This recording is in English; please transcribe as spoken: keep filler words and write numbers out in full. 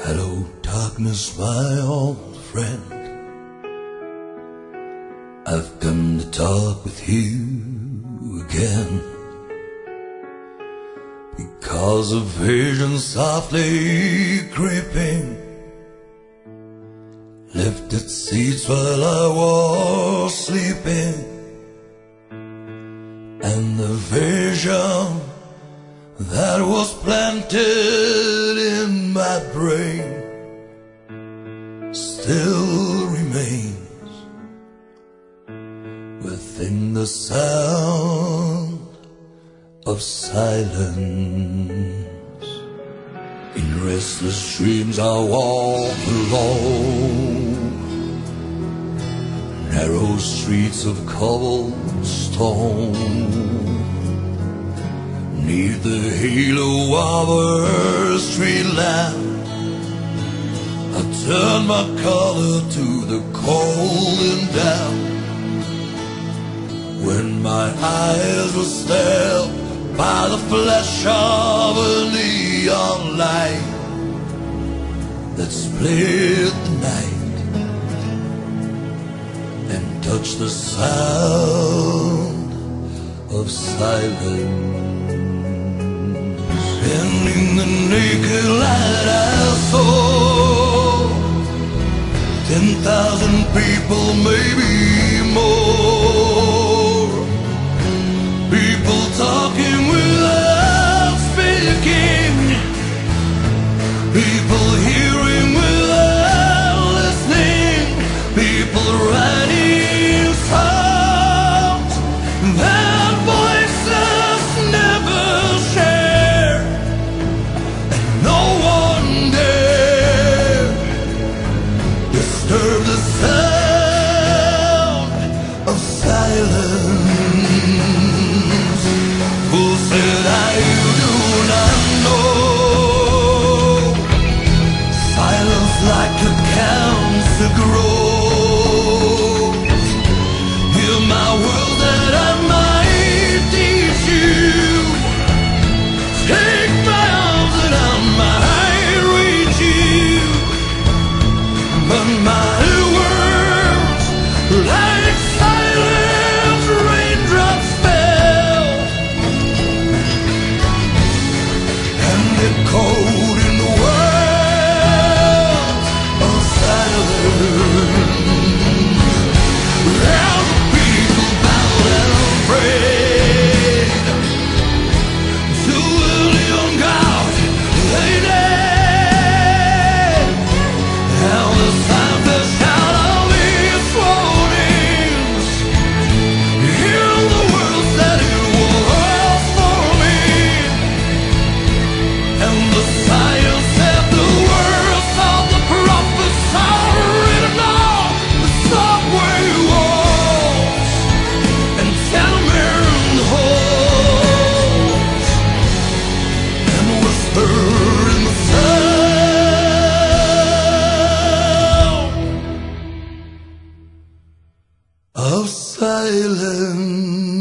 Hello, darkness, my old friend. I've come to talk with you again, because a vision softly creeping left its seeds while I was sleeping, and the vision that was planted in my brain still remains within the sound of silence. In restless dreams I walk alone, narrow streets of cobblestone, neath the halo of a street lamp. I turn my collar to the cold and damp. When my eyes were stabbed by the flash of a neon light that split the night and touched the sound of silence. And in the naked light I saw ten thousand people, maybe more, people talking without speaking, people hearing without listening, people writing songs that voices never share, and no one dare disturb the sound of silence. Who said I do not know? Silence like a cancer grows. Hear my words that I might teach you. Take my arms that I might reach you. But my words, like silence, raindrops fell, and it cold in the world of silence. Now the people bowed and prayed to the young God they named. Now the sound, the shout of his warnings, hear the words that it was for me. And the science said the words of the prophets are written on the subway walls and tenement halls, and whisper in the sound of silence.